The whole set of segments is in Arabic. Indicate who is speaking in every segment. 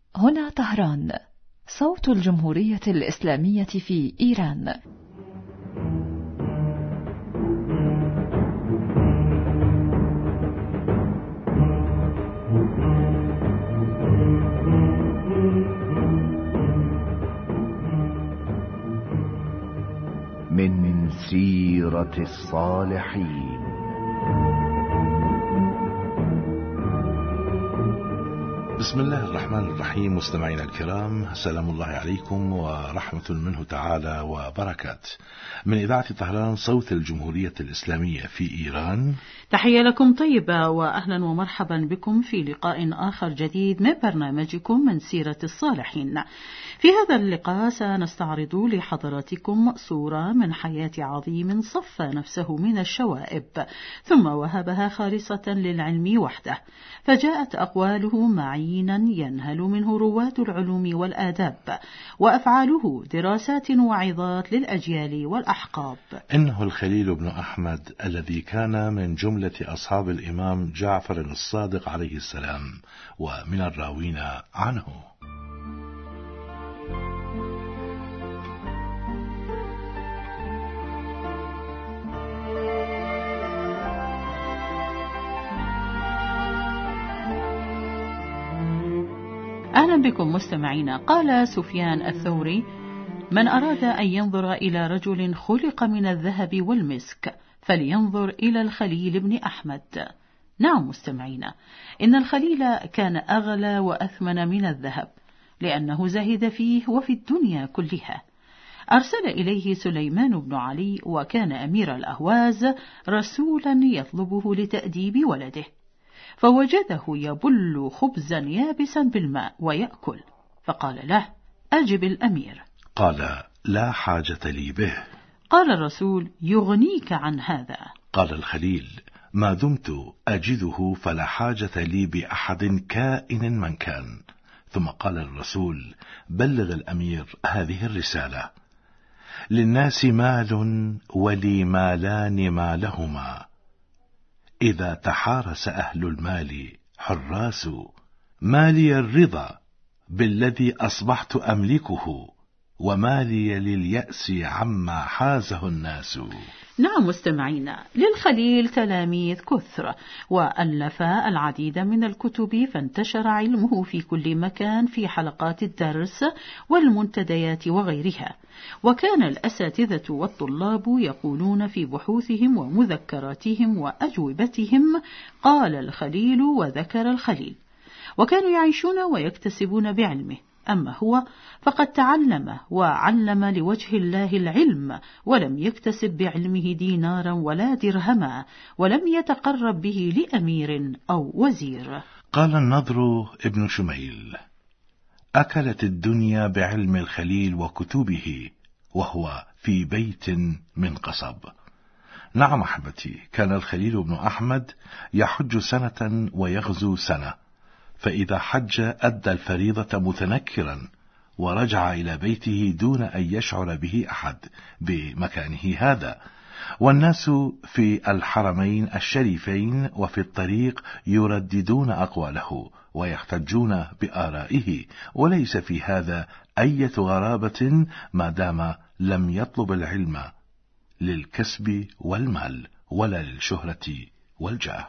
Speaker 1: هنا طهران، صوت الجمهورية الإسلامية في إيران.
Speaker 2: من سيرة الصالحين.
Speaker 3: بسم الله الرحمن الرحيم. مستمعينا الكرام، سلام الله عليكم ورحمة منه تعالى وبركاته. من إذاعة طهران صوت الجمهورية الإسلامية في إيران،
Speaker 4: تحية لكم طيبة وأهلا ومرحبا بكم في لقاء آخر جديد من برنامجكم من سيرة الصالحين. في هذا اللقاء سنستعرض لحضراتكم صورة من حياة عظيم صفى نفسه من الشوائب ثم وهبها خالصة للعلم وحده، فجاءت أقواله معينا ينهل منه رواد العلوم والآداب، وأفعاله دراسات وعظات للأجيال والأحقاب.
Speaker 3: إنه الخليل بن أحمد الذي كان من جملة أصحاب الإمام جعفر الصادق عليه السلام ومن الراوين عنه.
Speaker 4: أهلا بكم مستمعينا. قال سفيان الثوري: من أراد أن ينظر إلى رجل خلق من الذهب والمسك فلينظر إلى الخليل بن أحمد. نعم مستمعينا، إن الخليل كان أغلى وأثمن من الذهب لأنه زهد فيه وفي الدنيا كلها. أرسل إليه سليمان بن علي وكان أمير الأهواز رسولا يطلبه لتأديب ولده، فوجده يبل خبزا يابسا بالماء ويأكل، فقال له: أجب الأمير.
Speaker 3: قال: لا حاجة لي به.
Speaker 4: قال الرسول: يغنيك عن هذا.
Speaker 3: قال الخليل: ما دمت أجده فلا حاجة لي بأحد كائن من كان. ثم قال الرسول: بلغ الأمير هذه الرسالة: للناس مال ولي مالان ما لهما، إذا تحارس أهل المال حراس، مالي الرضا بالذي أصبحت أملكه، ومالي لليأس عما حازه الناس.
Speaker 4: نعم مستمعينا، للخليل تلاميذ كثر، وألف العديد من الكتب، فانتشر علمه في كل مكان في حلقات الدرس والمنتديات وغيرها. وكان الأساتذة والطلاب يقولون في بحوثهم ومذكراتهم وأجوبتهم: قال الخليل وذكر الخليل. وكانوا يعيشون ويكتسبون بعلمه، أما هو فقد تعلم وعلم لوجه الله العلم، ولم يكتسب بعلمه دينارا ولا درهما، ولم يتقرب به لأمير أو وزير.
Speaker 3: قال النضر ابن شميل: أكلت الدنيا بعلم الخليل وكتبه وهو في بيت من قصب. نعم أحبتي، كان الخليل بن أحمد يحج سنة ويغزو سنة، فإذا حج أدى الفريضة متنكرا ورجع إلى بيته دون أن يشعر به أحد بمكانه هذا، والناس في الحرمين الشريفين وفي الطريق يرددون أقواله ويحتجون بآرائه، وليس في هذا أي غرابة ما دام لم يطلب العلم للكسب والمال ولا للشهرة والجاه.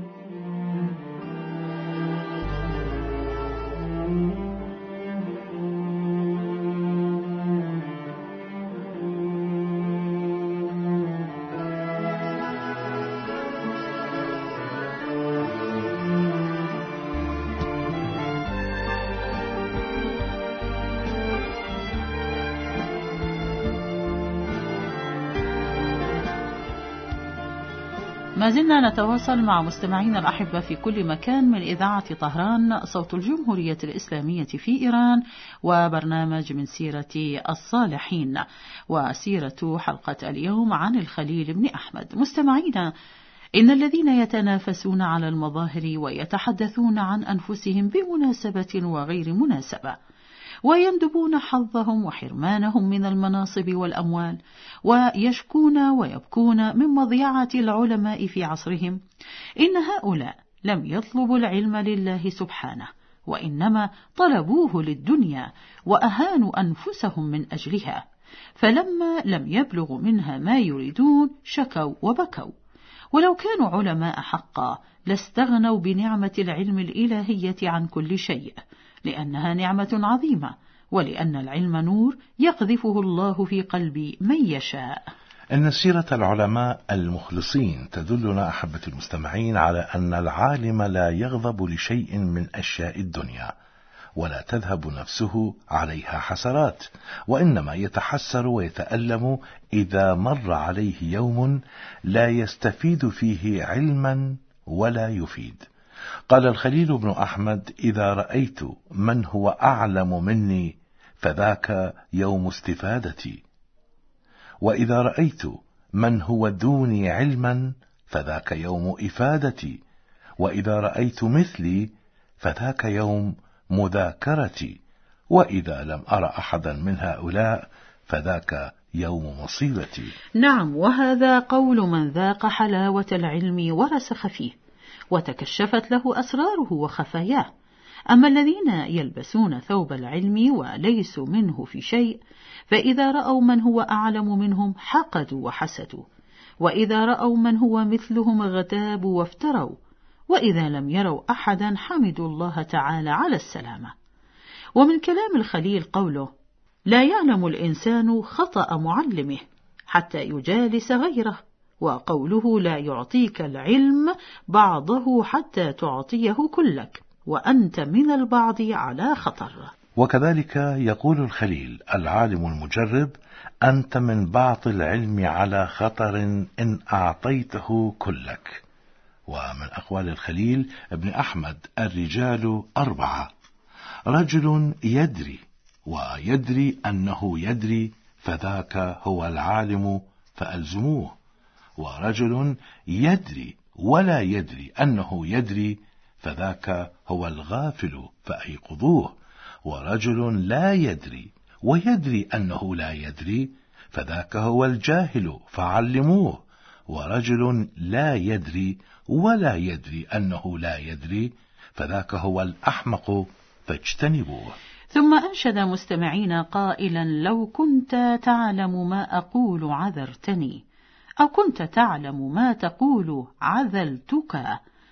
Speaker 4: ما زلنا نتواصل مع مستمعينا الأحبة في كل مكان من إذاعة طهران صوت الجمهورية الإسلامية في إيران، وبرنامج من سيرة الصالحين، وسيرة حلقة اليوم عن الخليل بن أحمد. مستمعينا، إن الذين يتنافسون على المظاهر ويتحدثون عن أنفسهم بمناسبة وغير مناسبة، ويندبون حظهم وحرمانهم من المناصب والأموال، ويشكون ويبكون من مضيعة العلماء في عصرهم، إن هؤلاء لم يطلبوا العلم لله سبحانه، وإنما طلبوه للدنيا وأهانوا أنفسهم من أجلها، فلما لم يبلغوا منها ما يريدون شكوا وبكوا. ولو كانوا علماء حقا لاستغنوا بنعمة العلم الإلهية عن كل شيء، لأنها نعمة عظيمة، ولأن العلم نور يقذفه الله في قلب من يشاء.
Speaker 3: إن سيرة العلماء المخلصين تدلنا أحبة المستمعين على أن العالم لا يغضب لشيء من أشياء الدنيا، ولا تذهب نفسه عليها حسرات، وإنما يتحسر ويتألم إذا مر عليه يوم لا يستفيد فيه علما ولا يفيد. قال الخليل بن أحمد: إذا رأيت من هو أعلم مني فذاك يوم استفادتي، وإذا رأيت من هو دوني علما فذاك يوم إفادتي، وإذا رأيت مثلي فذاك يوم مذاكرتي، وإذا لم أرى أحدا من هؤلاء فذاك يوم مصيبتي.
Speaker 4: نعم، وهذا قول من ذاق حلاوة العلم ورسخ فيه، وتكشفت له أسراره وخفاياه. أما الذين يلبسون ثوب العلم وليسوا منه في شيء، فإذا رأوا من هو أعلم منهم حقدوا وحسدوا، وإذا رأوا من هو مثلهم اغتابوا وافتروا، وإذا لم يروا أحدا حمدوا الله تعالى على السلامة. ومن كلام الخليل قوله: لا يعلم الإنسان خطأ معلمه حتى يجالس غيره، وقوله: لا يعطيك العلم بعضه حتى تعطيه كلك، وأنت من البعض على خطر.
Speaker 3: وكذلك يقول الخليل: العالم المجرب أنت من بعض العلم على خطر إن أعطيته كلك. ومن أقوال الخليل ابن أحمد: الرجال 4: رجل يدري ويدري أنه يدري فذاك هو العالم فألزموه، ورجل يدري ولا يدري أنه يدري فذاك هو الغافل فأيقظوه، ورجل لا يدري ويدري أنه لا يدري فذاك هو الجاهل فعلموه، ورجل لا يدري ولا يدري أنه لا يدري فذاك هو الأحمق فاجتنبوه.
Speaker 4: ثم أنشد مستمعين قائلا: لو كنت تعلم ما أقول عذرتني، أو كنت تعلم ما تقول عذلتك،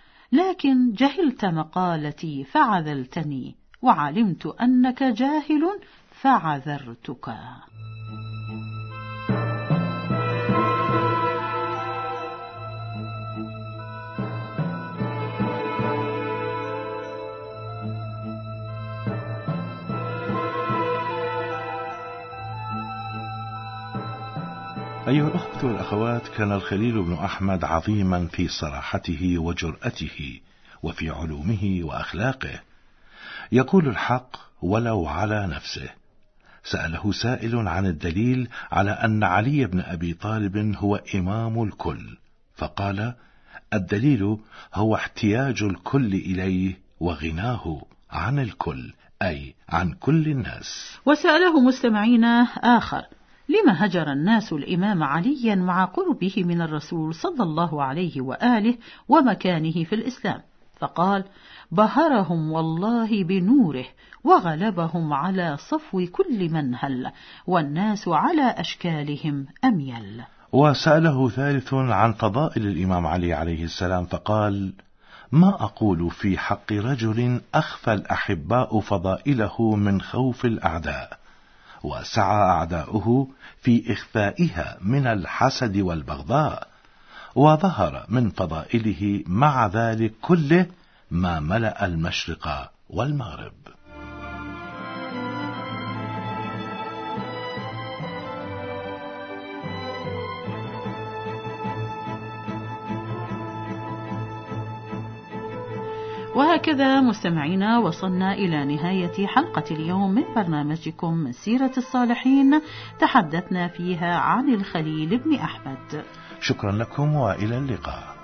Speaker 4: لكن جهلت مقالتي فعذلتني، وعلمت أنك جاهل فعذرتك.
Speaker 3: أيها الأخوة والأخوات، كان الخليل بن أحمد عظيما في صراحته وجرأته وفي علومه وأخلاقه، يقول الحق ولو على نفسه. سأله سائل عن الدليل على أن علي بن أبي طالب هو إمام الكل، فقال: الدليل هو احتياج الكل إليه وغناه عن الكل، أي عن كل الناس.
Speaker 4: وسأله مستمعين آخر: لما هجر الناس الإمام عليا مع قربه من الرسول صلى الله عليه وآله ومكانه في الإسلام؟ فقال: بهرهم والله بنوره، وغلبهم على صفو كل منهل، والناس على أشكالهم أميل.
Speaker 3: وسأله ثالث عن فضائل الإمام علي عليه السلام، فقال: ما أقول في حق رجل أخفى الأحباء فضائله من خوف الأعداء، وسعى أعداؤه في إخفائها من الحسد والبغضاء، وظهر من فضائله مع ذلك كله ما ملأ المشرق والمغرب.
Speaker 4: وهكذا مستمعينا وصلنا إلى نهاية حلقة اليوم من برنامجكم من سيرة الصالحين، تحدثنا فيها عن الخليل بن أحمد.
Speaker 3: شكرا لكم وإلى اللقاء.